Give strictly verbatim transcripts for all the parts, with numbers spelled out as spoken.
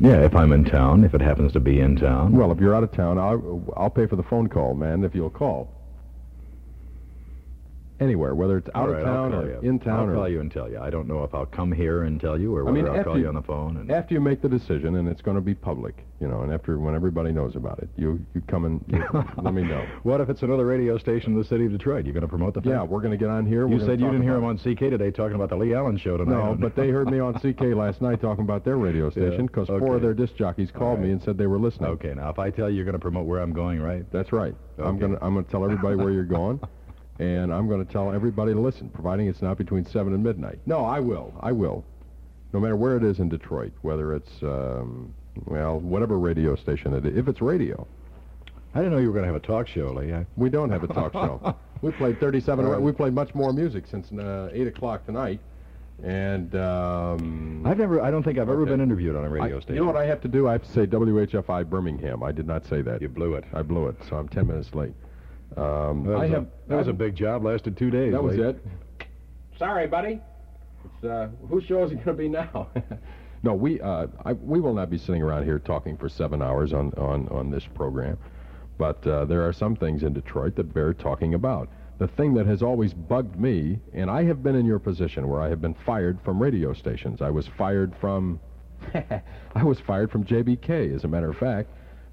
Yeah, if I'm in town, if it happens to be in town. Well, if you're out of town, I'll, I'll pay for the phone call, man, if you'll call. Anywhere, whether it's out All right, of town or you. in town. I'll or call you and tell you. I don't know if I'll come here and tell you or whether I mean, I'll call you, you on the phone. And after you make the decision, and it's going to be public, you know, and after when everybody knows about it, you you come and you, let me know. What if it's another radio station in the city of Detroit? You going to promote the fact? Yeah, we're going to get on here. You we're said you didn't hear him it. on C K today talking about the Lee Allen show tonight. No, but they heard me on C K last night talking about their radio station because Yeah, okay. four of their disc jockeys called right. me and said they were listening. Okay, now if I tell you you're going to promote where I'm going, right? That's right. Okay. I'm going to I'm going to tell everybody where you're going. And I'm going to tell everybody to listen, providing it's not between seven and midnight. No, I will. I will. No matter where it is in Detroit, whether it's, um, well, whatever radio station it is. If it's radio. I didn't know you were going to have a talk show, Lee. I... We don't have a talk show. We played thirty-seven. Right. We played much more music since uh, eight o'clock tonight. And um, I've never, I don't think I've ever okay. been interviewed on a radio I, station. You know what I have to do? I have to say W H F I Birmingham. I did not say that. You blew it. I blew it, so I'm ten minutes late. Um, That was, I a, have, that was I, a big job, lasted two days. That was Lee. it. Sorry, buddy. It's, uh, whose show is it going to be now? No, we uh, I, we will not be sitting around here talking for seven hours on, on, on this program. But uh, there are some things in Detroit that bear talking about. The thing that has always bugged me, and I have been in your position where I have been fired from radio stations. I was fired from, I was fired from J B K, as a matter of fact.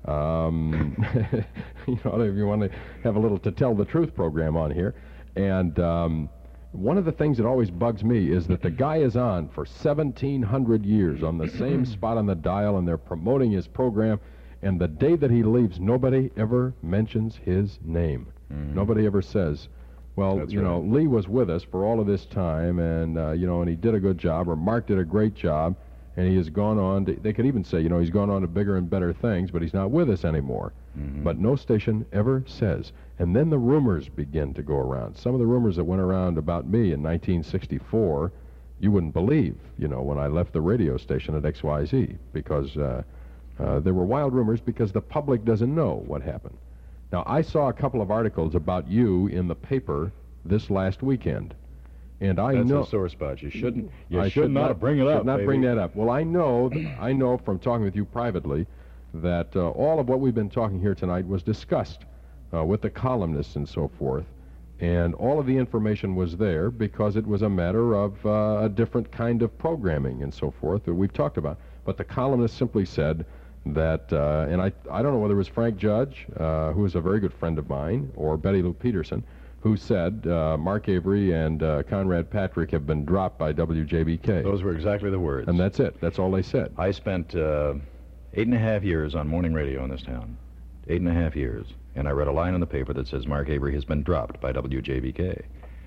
Um, you know, if you want to have a little to tell the truth program on here. And um, one of the things that always bugs me is that the guy is on for seventeen hundred years on the same spot on the dial, and they're promoting his program, and the day that he leaves, nobody ever mentions his name. Mm-hmm. Nobody ever says, well, That's you right. know, Lee was with us for all of this time, and, uh, you know, and he did a good job, or Mark did a great job, and he has gone on to, they could even say, you know, he's gone on to bigger and better things, but he's not with us anymore. Mm-hmm. But no station ever says. And then the rumors begin to go around. Some of the rumors that went around about me in nineteen sixty-four, you wouldn't believe, you know, when I left the radio station at X Y Z, because uh, uh, there were wild rumors because the public doesn't know what happened. Now, I saw a couple of articles about you in the paper this last weekend. And I That's know a sore spot. You shouldn't. You I should, should not, bring it up. Should not baby. bring that up. Well, I know, I know from talking with you privately that uh, all of what we've been talking here tonight was discussed uh, with the columnists and so forth, and all of the information was there because it was a matter of uh, a different kind of programming and so forth that we've talked about. But the columnists simply said that, uh, and I, I don't know whether it was Frank Judge, uh, who is a very good friend of mine, or Betty Lou Peterson, who said uh, Mark Avery and uh, Conrad Patrick have been dropped by W J B K. Those were exactly the words. And that's it. That's all they said. I spent uh, eight and a half years on morning radio in this town. Eight and a half years. And I read a line in the paper that says Mark Avery has been dropped by W J B K.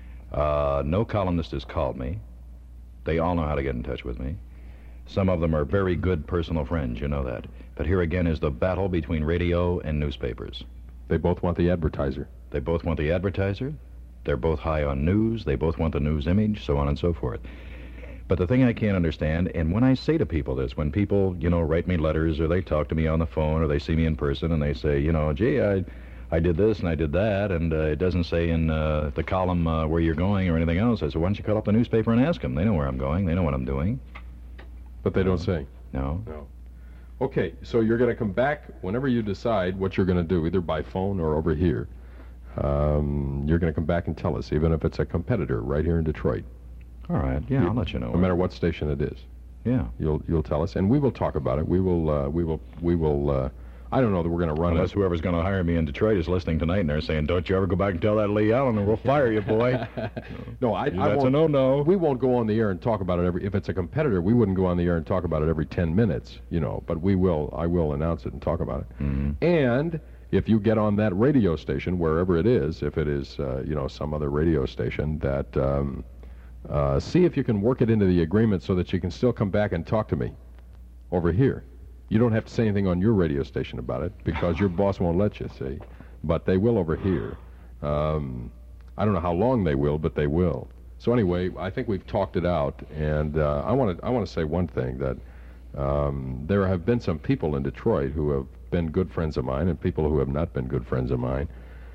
Uh, no columnist has called me. They all know how to get in touch with me. Some of them are very good personal friends, you know that. But here again is the battle between radio and newspapers. They both want the advertiser. They both want the advertiser. They're both high on news. They both want the news image, so on and so forth. But the thing I can't understand, and when I say to people this, when people, you know, write me letters or they talk to me on the phone or they see me in person and they say, you know, gee, I, I did this and I did that, and uh, it doesn't say in uh, the column uh, where you're going or anything else. I said, why don't you call up the newspaper and ask them? They know where I'm going. They know what I'm doing. But they don't say. No. No. Okay, so you're going to come back whenever you decide what you're going to do, either by phone or over here. Um, you're going to come back and tell us, even if it's a competitor right here in Detroit. All right. Yeah, You- I'll let you know. No matter what station it is. Yeah. You'll you'll tell us, and we will talk about it. We will uh, we will we will. Uh, I don't know that we're going to run Unless it. whoever's going to hire me in Detroit is listening tonight and they're saying, don't you ever go back and tell that Lee Allen or we'll fire you, boy. No, I, I That's won't. a no-no. We won't go on the air and talk about it every. If it's a competitor, we wouldn't go on the air and talk about it every ten minutes, you know. But we will. I will announce it and talk about it. Mm-hmm. And if you get on that radio station, wherever it is, if it is, uh, you know, some other radio station, that um, uh, see if you can work it into the agreement so that you can still come back and talk to me over here. You don't have to say anything on your radio station about it because your boss won't let you, see. But they will over here. Um, I don't know how long they will, but they will. So anyway, I think we've talked it out, and uh, I want to I want to say one thing, that um, there have been some people in Detroit who have been good friends of mine and people who have not been good friends of mine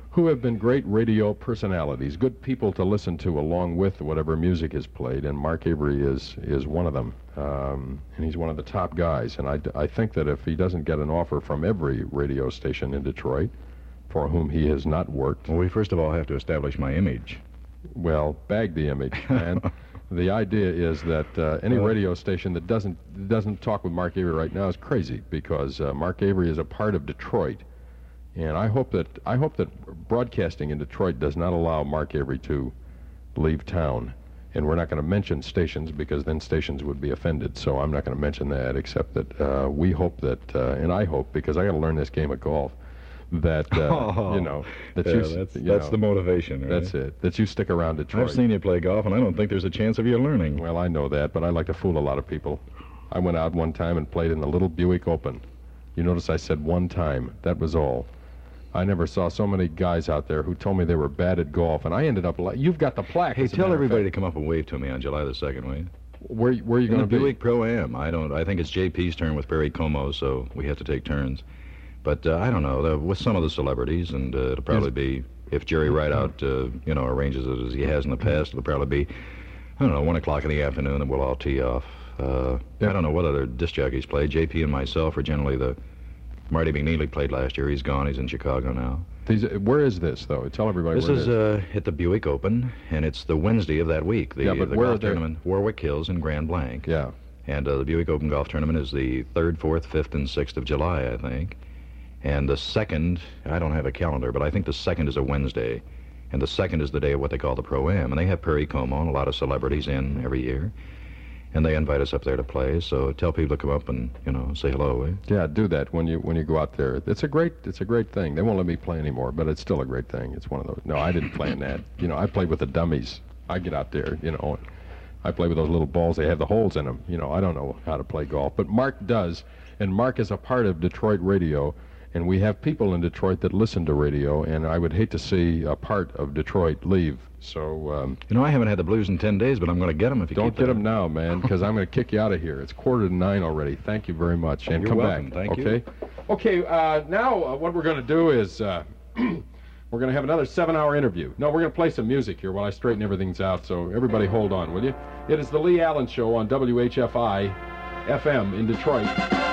who have been great radio personalities, good people to listen to along with whatever music is played, and Mark Avery is is one of them. Um, and he's one of the top guys. And I, I think that if he doesn't get an offer from every radio station in Detroit for whom he has not worked... Well, we first of all have to establish my image. Well, bag the image, man. The idea is that uh, any radio station that doesn't doesn't talk with Mark Avery right now is crazy, because uh, Mark Avery is a part of Detroit. And I hope that I hope that broadcasting in Detroit does not allow Mark Avery to leave town. And we're not going to mention stations, because then stations would be offended. So I'm not going to mention that, except that uh, we hope that, uh, and I hope, because I got to learn this game of golf, that uh, oh, you know that yeah, you that's, you that's know, the motivation. Right? That's it. That you stick around Detroit. I've seen you play golf, and I don't think there's a chance of you learning. Well, I know that, but I like to fool a lot of people. I went out one time and played in the Little Buick Open. You notice I said one time. That was all. I never saw so many guys out there who told me they were bad at golf, and I ended up like, you've got the plaque. Hey, tell everybody to come up and wave to me on July the second, will you? Where, where are you going to be? In the Buick Pro-Am. I don't. I think it's J P's turn with Barry Como, so we have to take turns. But uh, I don't know, the, with some of the celebrities, and uh, it'll probably be, if Jerry Rideout, uh, you know, arranges it as he has in the past, it'll probably be, I don't know, one o'clock in the afternoon, and we'll all tee off. Uh, I don't know what other disc jockeys play. J P and myself are generally the... Marty McNeely played last year. He's gone. He's in Chicago now. These, where is this, though? Tell everybody this where is, it is. Uh, at the Buick Open, and it's the Wednesday of that week. The, yeah, but the where golf are tournament, Warwick Hills in Grand Blanc. Yeah. And uh, the Buick Open Golf Tournament is the third, fourth, fifth, and sixth of July, I think. And the second, I don't have a calendar, but I think the second is a Wednesday. And the second is the day of what they call the Pro-Am. And they have Perry Como and a lot of celebrities in every year. And they invite us up there to play, so tell people to come up and, you know, say hello, eh? Yeah, do that when you when you go out there. It's a great it's a great thing. They won't let me play anymore, but it's still a great thing. It's one of those. No, I didn't play in that. You know, I played with the dummies. I get out there, you know, and I play with those little balls. They have the holes in them. You know, I don't know how to play golf, but Mark does, and Mark is a part of Detroit radio. And we have people in Detroit that listen to radio, and I would hate to see a part of Detroit leave. So, um, you know, I haven't had the blues in ten days, but I'm going to get them if you don't keep get them now, man, because I'm going to kick you out of here. It's quarter to nine already. Thank you very much, and You're come welcome. back. Thank okay? you. Okay. Uh, now, uh, what we're going to do is uh, we're going to have another seven-hour interview. No, we're going to play some music here while I straighten everything out. So everybody, hold on, will you? It is the Lee Allen Show on W H F I F M in Detroit.